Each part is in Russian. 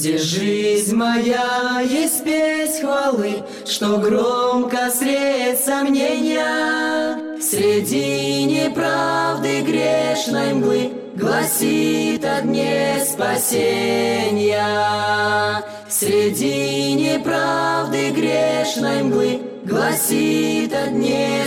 Здесь жизнь моя есть песнь хвалы, что громко средь сомнения, среди неправды грешной мглы гласит о дне спасения. Среди неправды грешной мглы гласит о дне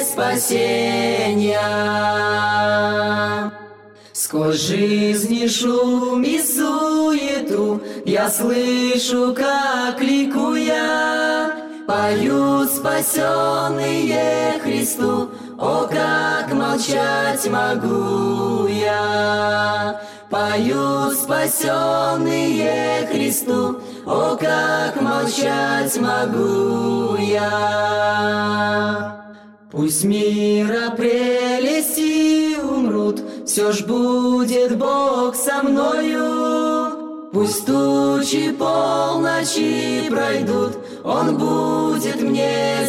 спасения. Сквозь жизни шум и суету я слышу, как ликуя поют спасенные Христу. О, как молчать могу я! Поют спасенные Христу. О, как молчать могу я! Пусть мира прелести умрут, все ж будет Бог со мною. Пусть тучи полночи пройдут, Он будет мне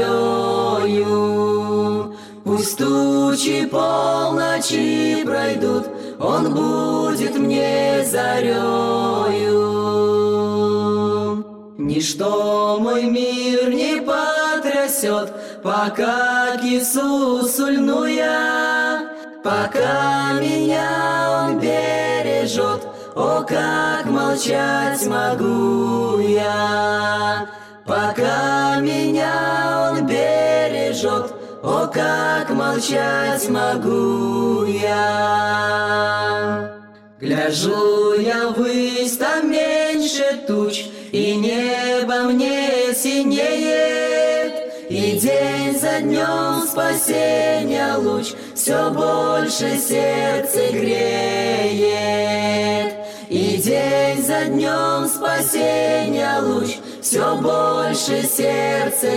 зарею. Пусть тучи полночи пройдут, Он будет мне зарею. Ничто мой мир не потрясет, пока к Иисусу льну я, пока меня Он бережет. О, как молчать могу я, пока меня Он бережет. О, как молчать могу я. Гляжу я ввысь, там меньше туч, и небо мне синеет, и день за днем спасения луч все больше сердце греет. И день за днем спасения луч все больше сердце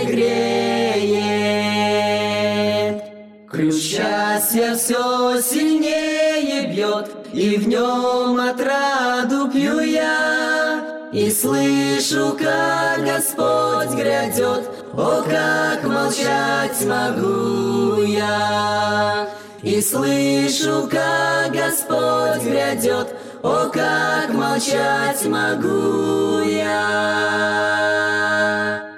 греет. Ключ счастья все сильнее бьет, и в нем отраду пью я, и слышу, как Господь грядет. О, как молчать могу я! И слышу, как Господь грядет. О, как молчать могу я!